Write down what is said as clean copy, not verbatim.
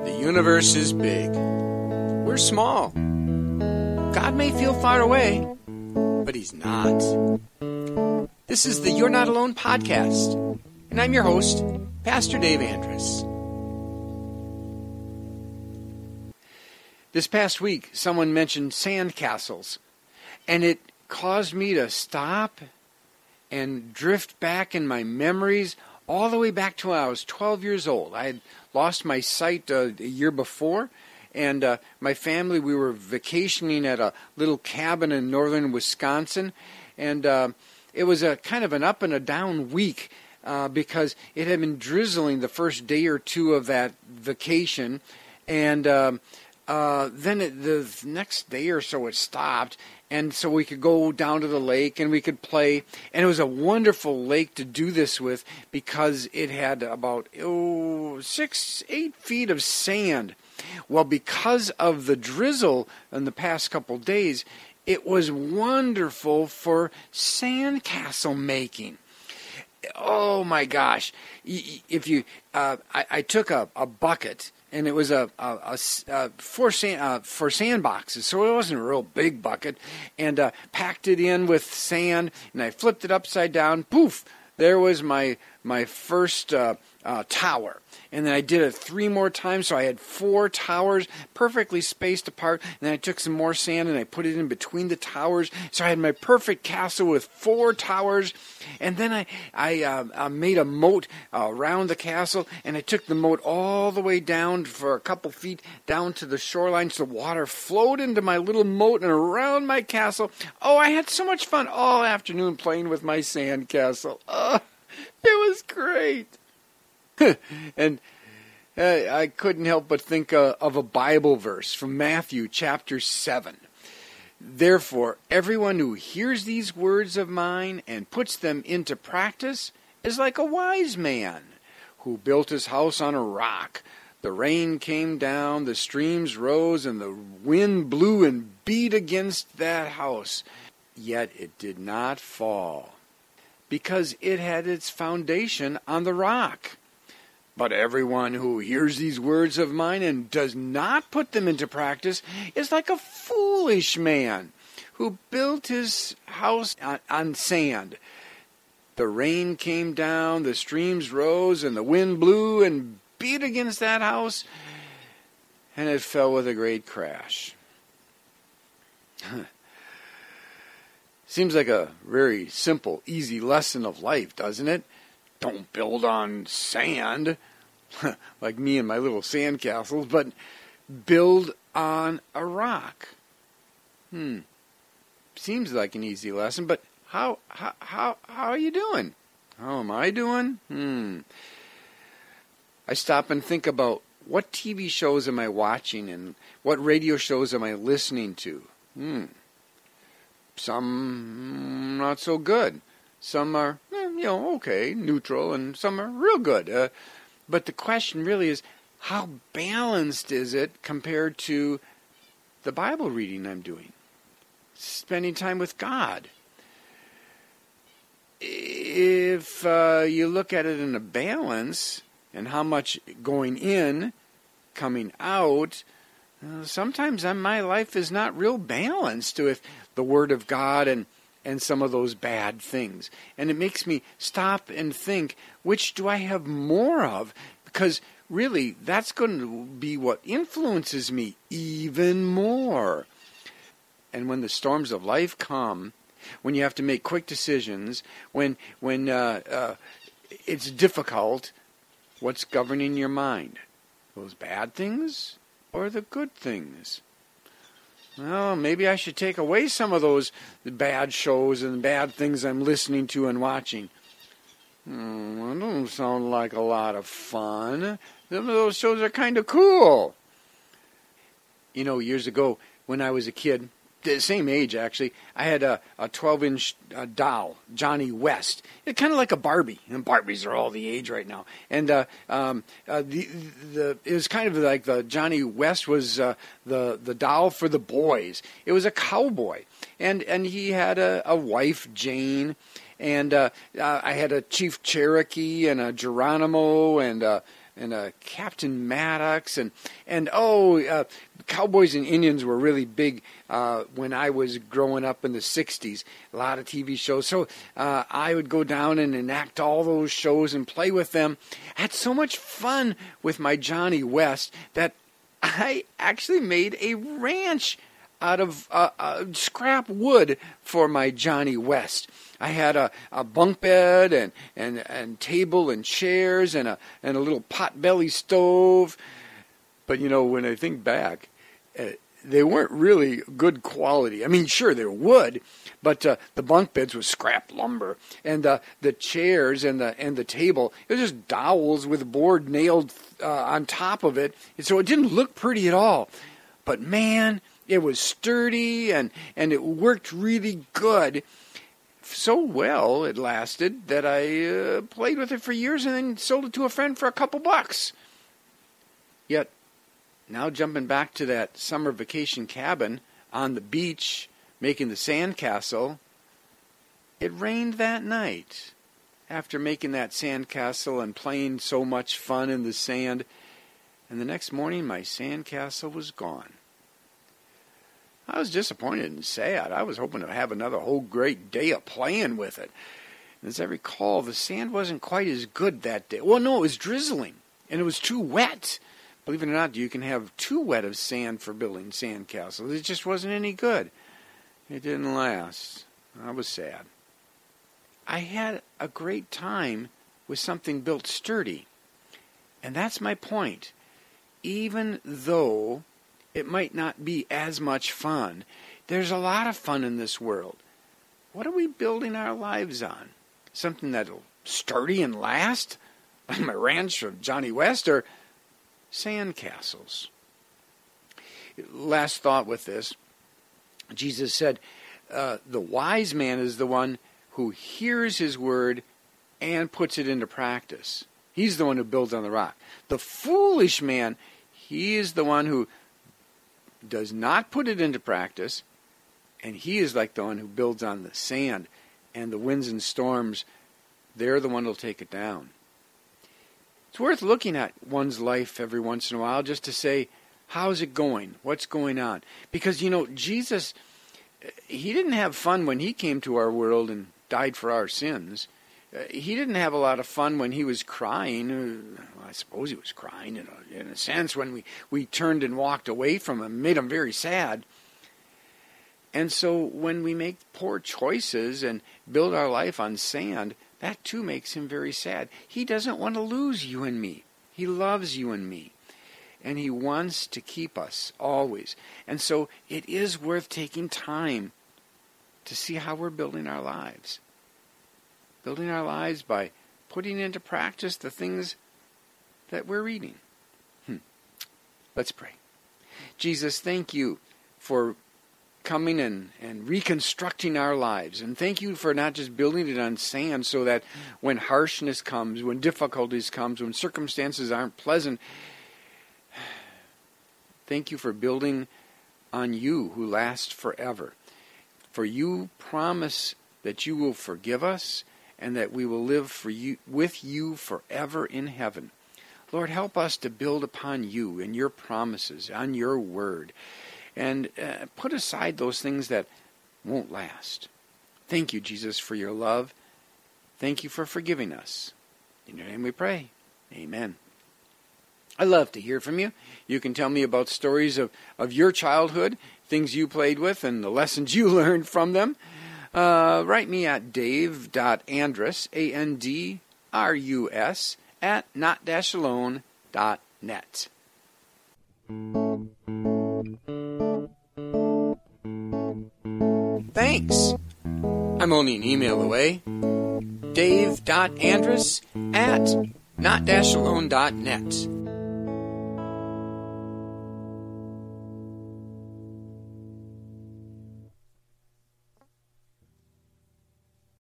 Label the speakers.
Speaker 1: The universe is big. We're small. God may feel far away, but He's not. This is the You're Not Alone podcast, and I'm your host, Pastor Dave Andrus. This past week, someone mentioned sandcastles, and it caused me to stop and drift back in my memories all the way back to when I was 12 years old. I had lost my sight a year before, and my family, we were vacationing at a little cabin in northern Wisconsin, and it was a kind of an up and a down week because it had been drizzling the first day or two of that vacation, and then the next day or so it stopped, and so we could go down to the lake and we could play. And it was a wonderful lake to do this with because it had about 6-8 feet of sand. Well, because of the drizzle in the past couple days, it was wonderful for sandcastle making. Oh my gosh! If you, I took a bucket, and it was for sandboxes, so it wasn't a real big bucket, and packed it in with sand, and I flipped it upside down. Poof! There was my first tower. And then I did it 3 more times, so I had 4 towers perfectly spaced apart. And then I took some more sand and I put it in between the towers, so I had my perfect castle with 4 towers. And then I made a moat around the castle, and I took the moat all the way down for a couple feet down to the shoreline, so the water flowed into my little moat and around my castle. Oh, I had so much fun all afternoon playing with my sand castle. Oh, it was great. And I couldn't help but think of a Bible verse from Matthew chapter 7. Therefore, everyone who hears these words of mine and puts them into practice is like a wise man who built his house on a rock. The rain came down, the streams rose, and the wind blew and beat against that house. Yet it did not fall, because it had its foundation on the rock. But everyone who hears these words of mine and does not put them into practice is like a foolish man who built his house on sand. The rain came down, the streams rose, and the wind blew and beat against that house, and it fell with a great crash. Seems like a very simple, easy lesson of life, doesn't it? Don't build on sand, like me and my little sand castles, but build on a rock. Seems like an easy lesson, but how are you doing? How am I doing? I stop and think about what TV shows am I watching and what radio shows am I listening to. Some not so good. Some are, okay, neutral, and some are real good. But the question really is, how balanced is it compared to the Bible reading I'm doing? Spending time with God. If you look at it in a balance, and how much going in, coming out, sometimes my life is not real balanced with the Word of God and some of those bad things. And it makes me stop and think, which do I have more of? Because really, that's going to be what influences me even more. And when the storms of life come, when you have to make quick decisions, when it's difficult, what's governing your mind? Those bad things or the good things? Well, maybe I should take away some of those bad shows and bad things I'm listening to and watching. That doesn't sound like a lot of fun. Some of those shows are kind of cool. Years ago, when I was a kid, the same age actually, I had a 12-inch doll, Johnny West. It's kind of like a Barbie, and Barbies are all the age right now. And it was kind of like the Johnny West was the doll for the boys. It was a cowboy, and he had a wife, Jane, and I had a Chief Cherokee and a Geronimo and Captain Maddox, and Cowboys and Indians were really big when I was growing up in the 60s. A lot of TV shows. So I would go down and enact all those shows and play with them. I had so much fun with my Johnny West that I actually made a ranch out of scrap wood for my Johnny West. I had a bunk bed and table and chairs and a little potbelly stove. But when I think back, they weren't really good quality. I mean, sure, they're wood, but the bunk beds was scrap lumber, and the chairs and the table, it was just dowels with board nailed on top of it, and so it didn't look pretty at all. But man, it was sturdy and it worked really good. So well it lasted that I played with it for years and then sold it to a friend for a couple bucks. Yet, now jumping back to that summer vacation cabin on the beach, making the sandcastle, it rained that night. After making that sandcastle and playing so much fun in the sand, and the next morning my sandcastle was gone. I was disappointed and sad. I was hoping to have another whole great day of playing with it. And as I recall, the sand wasn't quite as good that day. Well, no, it was drizzling, and it was too wet. Believe it or not, you can have too wet of sand for building sandcastles. It just wasn't any good. It didn't last. I was sad. I had a great time with something built sturdy. And that's my point. Even though it might not be as much fun, there's a lot of fun in this world. What are we building our lives on? Something that'll sturdy and last? Like my ranch of Johnny West, or sandcastles? Last thought with this. Jesus said, the wise man is the one who hears his word and puts it into practice. He's the one who builds on the rock. The foolish man, he is the one who does not put it into practice, and he is like the one who builds on the sand, and the winds and storms, they're the one who'll take it down. It's worth looking at one's life every once in a while just to say, how's it going? What's going on? Because, Jesus, he didn't have fun when he came to our world and died for our sins. He didn't have a lot of fun when he was crying. I suppose he was crying in a sense when we turned and walked away from him. Made him very sad. And so when we make poor choices and build our life on sand, that too makes him very sad. He doesn't want to lose you and me. He loves you and me. And he wants to keep us always. And so it is worth taking time to see how we're building our lives. Building our lives by putting into practice the things that we're reading. Let's pray. Jesus, thank you for coming and reconstructing our lives. And thank you for not just building it on sand so that when harshness comes, when difficulties comes, when circumstances aren't pleasant, thank you for building on you who lasts forever. For you promise that you will forgive us and that we will live with you forever in heaven. Lord, help us to build upon you and your promises, on your word, and put aside those things that won't last. Thank you, Jesus, for your love. Thank you for forgiving us. In your name we pray. Amen. I love to hear from you. You can tell me about stories of your childhood, things you played with, and the lessons you learned from them. Write me at dave.andrus, ANDRUS, @not-alone.net. Thanks. I'm only an email away. dave.andrus, @not-alone.net.